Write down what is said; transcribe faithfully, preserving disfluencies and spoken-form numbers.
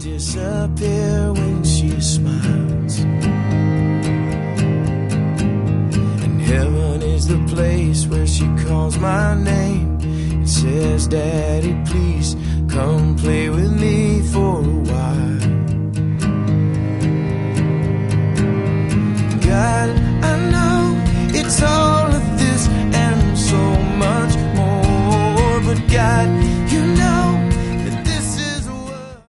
disappear when she smiles. And heaven is the place where she calls my name and says, Daddy, please come play with me.